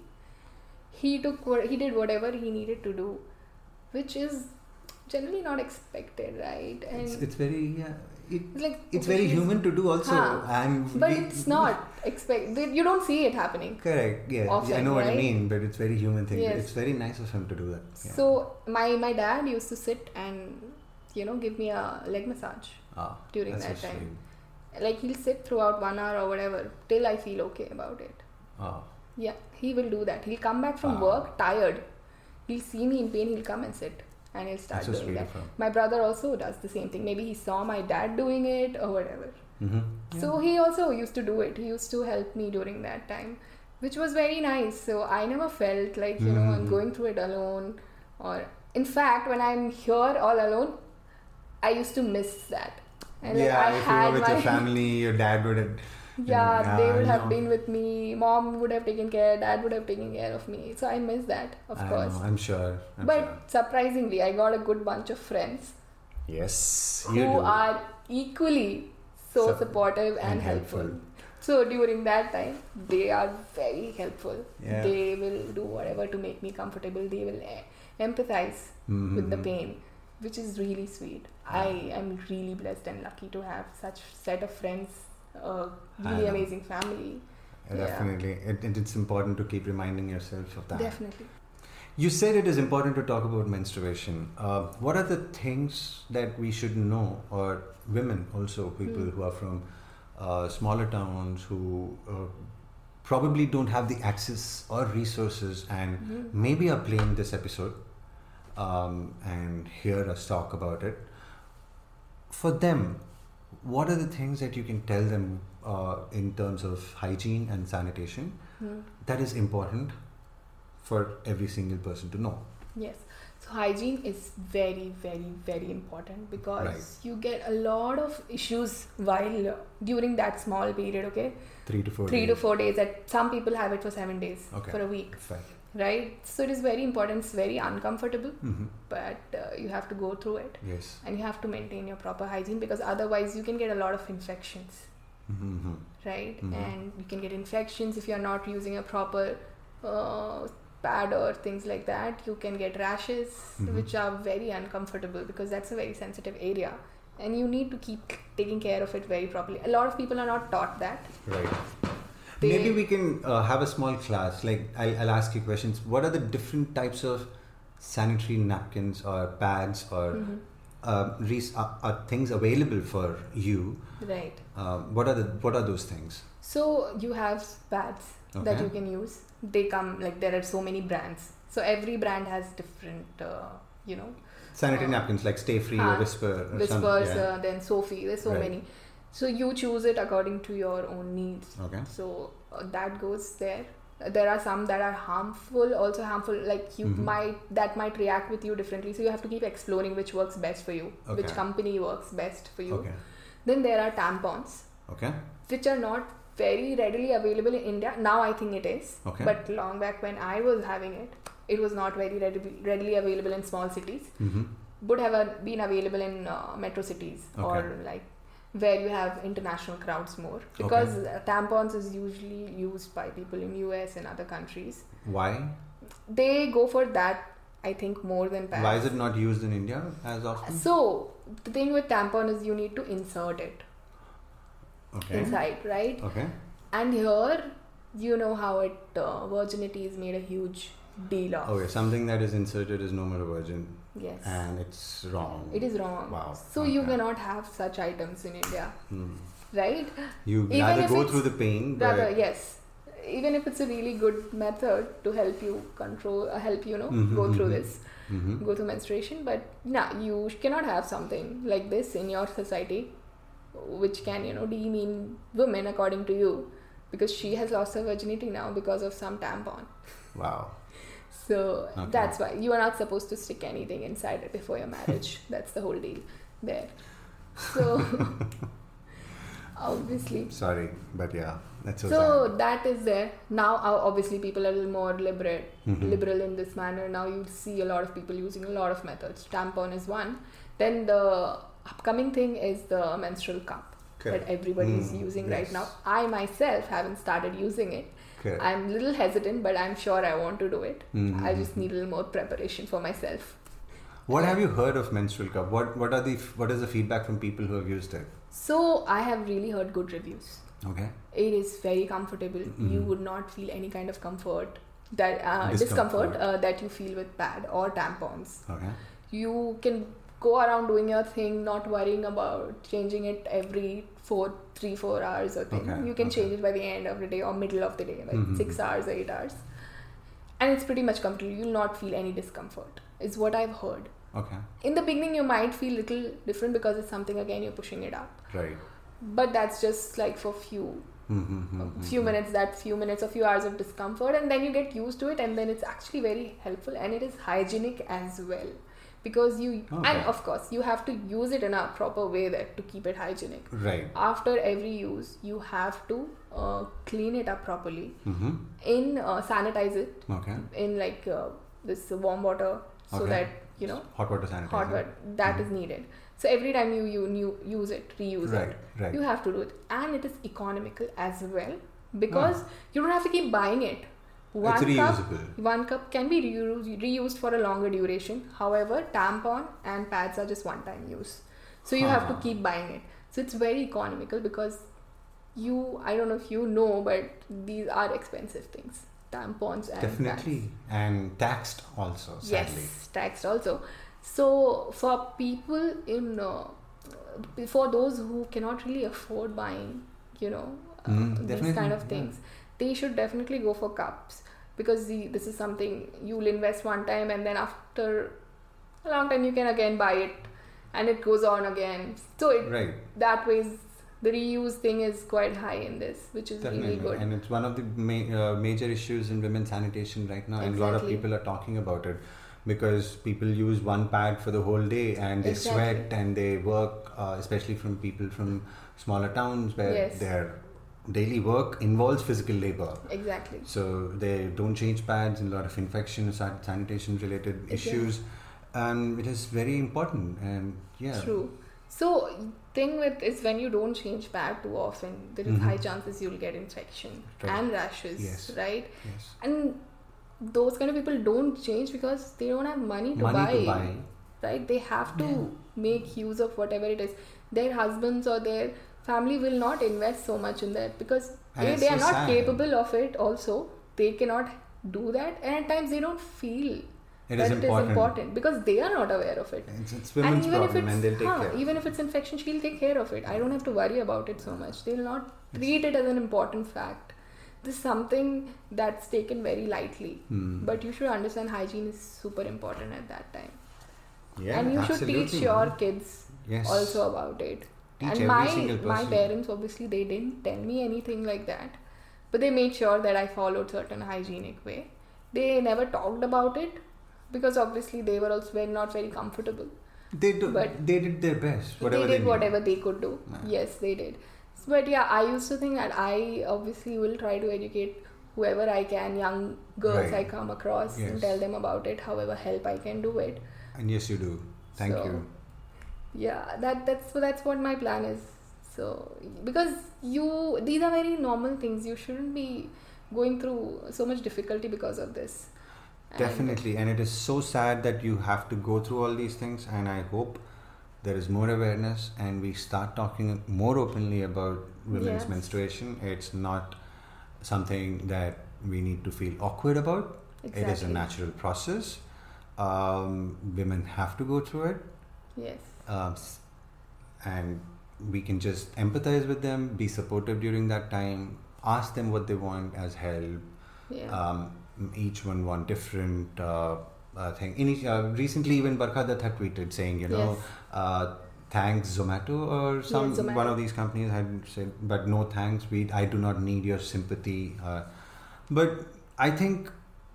He took wha- he did whatever he needed to do, which is generally not expected, right? And It's, it's very yeah. It, it's like it's okay, very he's- human to do also. Huh. And but we- it's not expect. You don't see it happening. Correct. Yeah, Often, I know what you right? mean, but it's very human thing. Yes. It's very nice of him to do that. Yeah. So my my dad used to sit and you know give me a leg massage ah, during that's that so time. sweet. Like he'll sit throughout one hour or whatever till I feel okay about it. Ah, Yeah, he will do that. He'll come back from Wow. work tired. He'll see me in pain. He'll come and sit and he'll start that's so doing sweet that. of him. My brother also does the same thing. Maybe he saw my dad doing it or whatever. Mm-hmm. So he also used to do it. He used to help me during that time, which was very nice. So I never felt like, you know, I'm Mhm. going through it alone. Or in fact, when I'm here all alone, I used to miss that. And like, yeah, I if you had were with my your family, your dad would have. yeah, Yeah, they I would have know. been with me. Mom would have taken care. Dad would have taken care of me. So I miss that, of I course. know, I'm sure. I'm But sure. surprisingly, I got a good bunch of friends Yes, who you do. are equally so Sup- supportive and, and helpful. helpful. So during that time, they are very helpful. Yeah. They will do whatever to make me comfortable. They will eh, empathize with the Mhm. pain, which is really sweet. I am really blessed and lucky to have such set of friends, a I really know. amazing family. Yeah, definitely. It, it, it's important to keep reminding yourself of that. Definitely. You said it is important to talk about menstruation. Uh, what are the things that we should know, or women also, people Hmm. who are from uh, smaller towns who uh, probably don't have the access or resources and Mhm. maybe are playing this episode um, and hear us talk about it. For them, what are the things that you can tell them uh, in terms of hygiene and sanitation Hmm. that is important for every single person to know? Yes. So hygiene is very, very, very important because Right. you get a lot of issues while uh, during that small period. Okay, Three to four three days. to four days. That some people have it for seven days, Okay. for a week, Fine. right? So it is very important. It's very uncomfortable, Mhm. but uh, you have to go through it, Yes. and you have to maintain your proper hygiene because otherwise you can get a lot of infections, Mhm. right? Mhm. And you can get infections if you are not using a proper uh, pad or things like that. You can get rashes, Mhm. which are very uncomfortable because that's a very sensitive area, and you need to keep taking care of it very properly. A lot of people are not taught that. Right. They- Maybe we can uh, have a small class. Like I'll, I'll ask you questions. What are the different types of sanitary napkins or pads or Mhm. uh, res- are, are things available for you? Right. Uh, what are the what are those things? So you have pads that Okay. you can use. They come like there are so many brands. So every brand has different, uh, you know, Sanitary Uh, napkins like Stay Free ah, or Whisper or Whispers, something. Yeah. uh, then Sophie. There's so Right. many. So you choose it according to your own needs. Okay. So uh, that goes there. Uh, There are some that are harmful, also harmful. Like you Mhm. might that might react with you differently. So you have to keep exploring which works best for you, which Okay. company works best for you. Okay. Then there are tampons, Okay. which are not very readily available in India. Now I think it is. Okay. But long back when I was having it, it was not very readily, readily available in small cities. Mm-hmm. Would have uh, been available in uh, metro cities or Okay. like where you have international crowds more, because uh, tampons is usually used by people in U S and other countries. Why? They go for that, I think, more than pads. Why is it not used in India as often? So the thing with tampon is you need to insert it Okay. inside, right? Okay. And here, you know how it uh, virginity is made a huge deal off. Okay, something that is inserted is no more a virgin. Yes. And it's wrong. It is wrong. Wow. So okay. you cannot have such items in India. Hmm. Right? You Even rather if go it's- through the pain, but Rather, yes. Even if it's a really good method to help you control, uh, help you know, Mhm, go through mhm. this, Mhm. go through menstruation, but nah, you cannot have something like this in your society, which can, you know, demean women according to you, because she has lost her virginity now because of some tampon. Wow. So Okay. that's why you are not supposed to stick anything inside it before your marriage. That's the whole deal there. So obviously. Sorry, but yeah, that's so, So sad. that is there. Now uh, obviously people are a little more liberal, Mhm. liberal in this manner. Now you see a lot of people using a lot of methods. Tampon is one. Then the upcoming thing is the menstrual cup Correct. that everybody is Mm, using yes. right now. I myself haven't started using it. Correct. I'm a little hesitant, but I'm sure I want to do it. Mhm. I just need a little more preparation for myself. What have you heard of menstrual cup? What what are the what is the feedback from people who have used it? So I have really heard good reviews. Okay. It is very comfortable. Mhm. You would not feel any kind of comfort that uh, Discomfort. discomfort uh, that you feel with pad or tampons. Okay. You can go around doing your thing, not worrying about changing it every four, three, four hours or thing. Okay, You can okay. change it by the end of the day or middle of the day, like Mhm. six hours, eight hours, and it's pretty much comfortable. You'll not feel any discomfort. Is what I've heard. Okay. In the beginning, you might feel little different because it's something again you're pushing it up, Right. but that's just like for few Mm-hmm. few minutes, that few minutes or few hours of discomfort, and then you get used to it, and then it's actually very helpful, and it is hygienic as well, because you Okay. and of course you have to use it in a proper way there to keep it hygienic. Right. After every use, you have to uh, clean it up properly, Mm-hmm. in uh, sanitize it Okay. in like uh, this warm water, so Okay. that you know Hot water sanitizer. hot water that is needed. So every time you you, you use it, reuse Right. it, Right. you have to do it, and it is economical as well, because you don't have to keep buying it. One It's cup, reusable. one cup can be reused, reused for a longer duration. However, tampon and pads are just one-time use, so you have to Huh. keep buying it. So it's very economical because you, I don't know if you know, but these are expensive things, tampons and Definitely. pads. And taxed also, sadly. Yes, taxed also. So for people in uh, for those who cannot really afford buying, you know, uh, Mm, these definitely, kind of yeah. things, they should definitely go for cups, because the, this is something you'll invest one time, and then after a long time you can again buy it, and it goes on again. So it Right. that way is- the reuse thing is quite high in this, which is Definitely. really good. And it's one of the ma- uh, major issues in women's sanitation right now, and a lot of Exactly. people are talking about it, because people use one pad for the whole day, and they Exactly. sweat and they work, uh, especially from people from smaller towns where Yes. their daily work involves physical labor. Exactly. So they don't change pads, and a lot of infection, san- sanitation related Exactly. issues, and it is very important. And yeah, True. So thing with is when you don't change pad too often, there is Mhm. high chances you'll get infection Right. and rashes, Yes. right? yes, And those kind of people don't change because they don't have money to money buy. to buy. Right? They have to Yeah. make use of whatever it is. Their husbands or their family will not invest so much in that because And A, it's they so are not sad. capable of it. Also, they cannot do that, and at times they don't feel It that is it important. is important because they are not aware of it. It's, it's And women's even if problem, it's and they'll take huh, care. of it. even if it's infection, she'll take care of it. I don't have to worry about it so much. They'll not treat it as an important fact. This is something that's taken very lightly. Hmm. But you should understand hygiene is super important at that time. Yeah, And you should absolutely, teach your man. kids Yes. also about it. Teach and every my single my person. parents obviously they didn't tell me anything like that. But they made sure that I followed certain hygienic way. They never talked about it because obviously they were also very, not very comfortable. They do. But they did their best. Whatever they they did knew. whatever they could do. Yeah. Yes, they did. But yeah, I used to think that I obviously will try to educate whoever I can, young girls Right. I come across, Yes. and tell them about it. However help I can do it. And yes, you do. Thank So, you. Yeah, that that's so that's what my plan is. So because you these are very normal things. You shouldn't be going through so much difficulty because of this. And Definitely, and it is so sad that you have to go through all these things, and I hope there is more awareness and we start talking more openly about women's Yes. menstruation. It's not something that we need to feel awkward about. Exactly. It is a natural process. Um, women have to go through it. Yes. Um, s- and we can just empathize with them, be supportive during that time, ask them what they want as help. Yeah. Um, each one want different uh, uh, thing. In each, uh, recently, even Barkha Dutt had tweeted saying, you know, Yes. uh, thanks Zomato or some Zomato. one of these companies had said, but no thanks. We I do not need your sympathy. Uh, but I think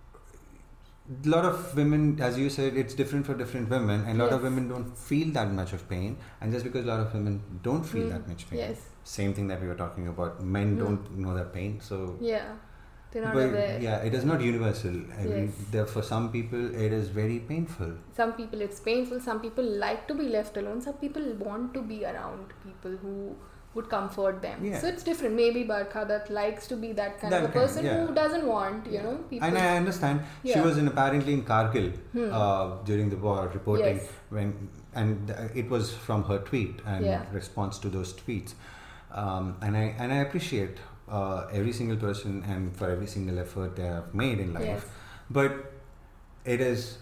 a lot of women, as you said, it's different for different women, and a lot of Yes. women don't feel that much of pain. And just because a lot of women don't feel Mm. that much pain, Yes. same thing that we were talking about, men Mm. don't know that pain. So, Yeah. They're not but aware. yeah, it is not universal. Every, Yes. there, for some people, it is very painful. Some people it's painful. Some people like to be left alone. Some people want to be around people who would comfort them. Yeah. So it's different. Maybe Barkha Dutt likes to be that kind That of a kind, person yeah. who doesn't want, you know, people. And I understand. She Yeah. was in apparently in Kargil Hmm. uh, during the war reporting Yes. when, and uh, it was from her tweet and Yeah. response to those tweets. Um, and I and I appreciate uh, every single person and for every single effort they have made in life. Yes. But it is,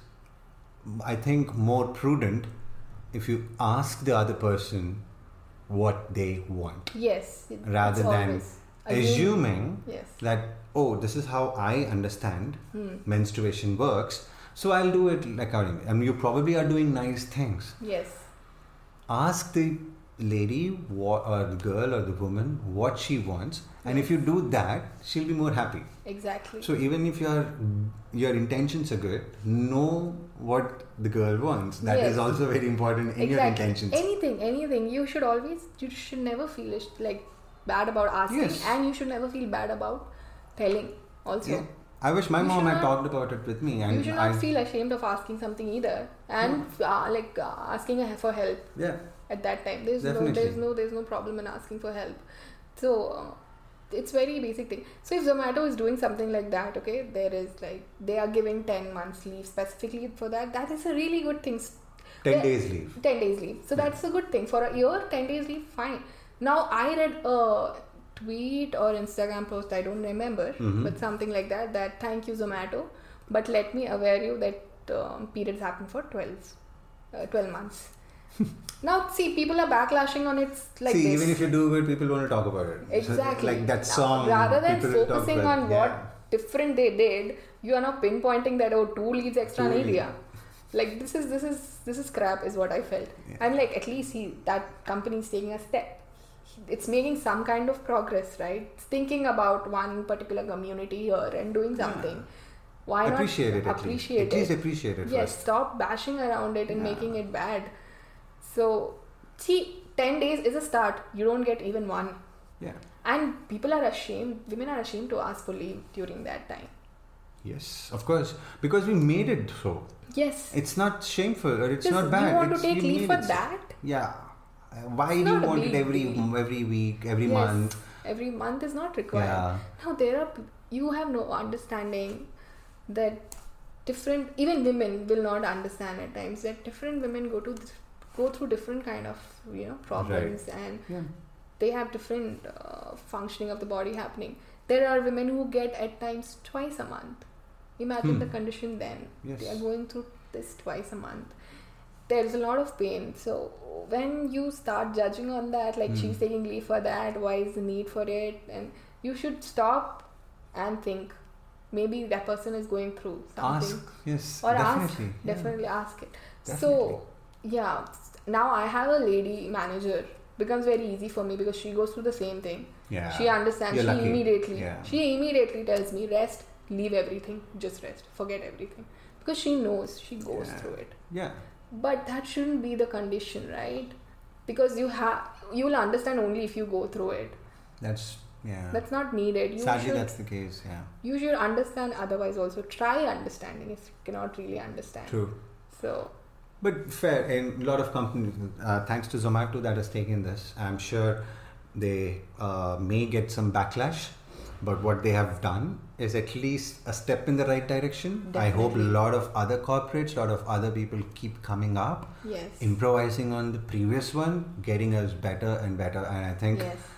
I think, more prudent if you ask the other person what they want, Yes. it- rather it's than always assume- assuming Yes. that, oh, this is how I understand Hmm. menstruation works, so I'll do it accordingly. And you probably are doing nice things. Yes. Ask the lady what, or the girl or the woman what she wants, and if you do that, she'll be more happy. Exactly. So even if your your intentions are good, know what the girl wants. That Yes. is also very important in your Exactly. intentions. Anything, anything. You should always, you should never feel it, like bad about asking, Yes. and you should never feel bad about telling. Also, Yeah. I wish my You mom should had not- talked about it with me, and you should not I feel ashamed of asking something either, and uh, like uh, asking for help yeah. at that time. There's Definitely. no, there's no, there's no problem in asking for help. So uh, it's very basic thing. So if Zomato is doing something like that, okay, there is like they are giving ten months leave specifically for that. That is a really good thing. ten Yeah. days leave. ten days leave. So that's a good thing. For a year, ten days leave, fine. Now, I read a tweet or Instagram post, I don't remember, Mhm. but something like that, that thank you Zomato, but let me aware you that um, periods happen for twelve, uh, twelve months. Now, see, people are backlashing on it like See, this. even if you do good, people want to talk about it. So, Exactly. like that Now, song. rather than people will talk focusing about- on yeah. what different they did, you are now pinpointing that, oh, two leaves extra Two in India. leaves. Like this is this is this is crap is what I felt. Yeah. I'm like, at least he that company is taking a step. It's making some kind of progress, right? It's thinking about one particular community here and doing something. Why Appreciate not it. At appreciate least. At least it? appreciate it Yes, first. stop bashing around it and Yeah. making it bad. So, see, ten days is a start. You don't get even one. Yeah. And people are ashamed, women are ashamed to ask for leave during that time. Yes, of course. Because we made it so. Yes. It's not shameful or it's Just not bad. you want It's- to take we leave made for it so. that? Yeah. Uh, Why It's do you not a want it big every deal. every week, every Yes. month? Every month is not required. Yeah. Now there are p- you have no understanding that different even women will not understand at times that different women go to th- go through different kind of you know problems and Yeah. they have different uh, functioning of the body happening. There are women who get at times twice a month. Imagine Hmm. the condition then. Yes. They are going through this twice a month. There's a lot of pain. So when you start judging on that, like Hmm. she's taking leave for that, why is the need for it? And you should stop and think. Maybe that person is going through something. Ask. Yes. Or definitely. ask. Yeah. Definitely ask it. Definitely. So yeah, now I have a lady manager. Becomes very easy for me because she goes through the same thing. Yeah. She understands. You're She lucky. immediately. Yeah. She immediately tells me rest, leave everything, just rest, forget everything, because she knows she goes Yeah. through it. Yeah. But that shouldn't be the condition, right? Because you have you will understand only if you go through it. That's yeah. That's not needed. You Sadly, should that's the case. Yeah. you should understand. Otherwise, also try understanding if you cannot really understand. True. So But fair, in a lot of companies, uh, thanks to Zomato that has taken this, I'm sure they uh, may get some backlash, but what they have done is at least a step in the right direction. I hope a Definitely. lot of other corporates, a lot of other people keep coming up, yes, improvising on the previous one, getting us better and better. And I think yes,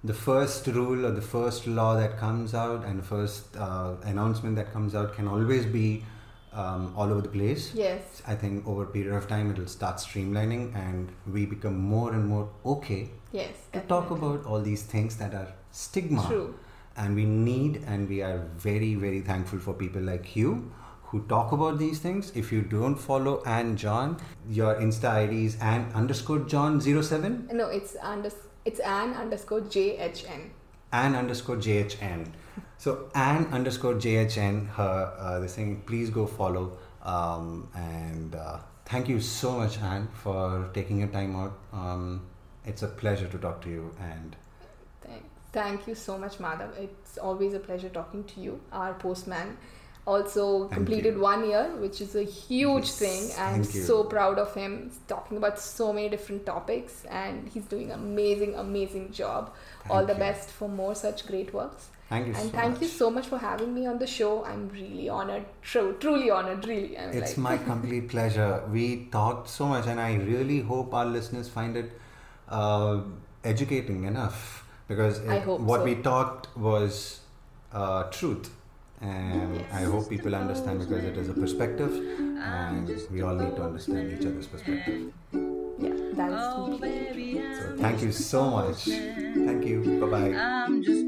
the first rule or the first law that comes out and the first uh, announcement that comes out can always be um, all over the place. Yes. I think over a period of time it will start streamlining and we become more and more okay Yes. to Definitely. talk about all these things that are stigma. True. And we need and we are very, very thankful for people like you who talk about these things. If you don't follow Anne John, your Insta I D is Anne underscore John zero seven. No, it's under, it's Anne underscore J H N. Anne underscore J H N. So Anne underscore J H N, her uh, this thing, please go follow. Um, and uh, thank you so much, Anne, for taking your time out. Um, it's a pleasure to talk to you. And Thanks. Thank you so much, Madhav. It's always a pleasure talking to you, our postman. Also Thank completed you. one year, which is a huge Yes, thing. I'm thank you. so proud of him. He's talking about so many different topics and he's doing amazing, amazing job. All Thank the you. best for more such great works. thank you And so thank much. you so much for having me on the show. I'm really honored, true, truly honored, really. I'm It's like, my complete pleasure. We talked so much, and I really hope our listeners find it uh, educating enough, because I it, hope what so. we talked was uh, truth, and Yes. I hope people understand, because it is a perspective, and we all need to understand each other's perspective. yeah, that is Oh, completely true. baby, So I'm thank you so much. Thank you. Bye bye. I'm just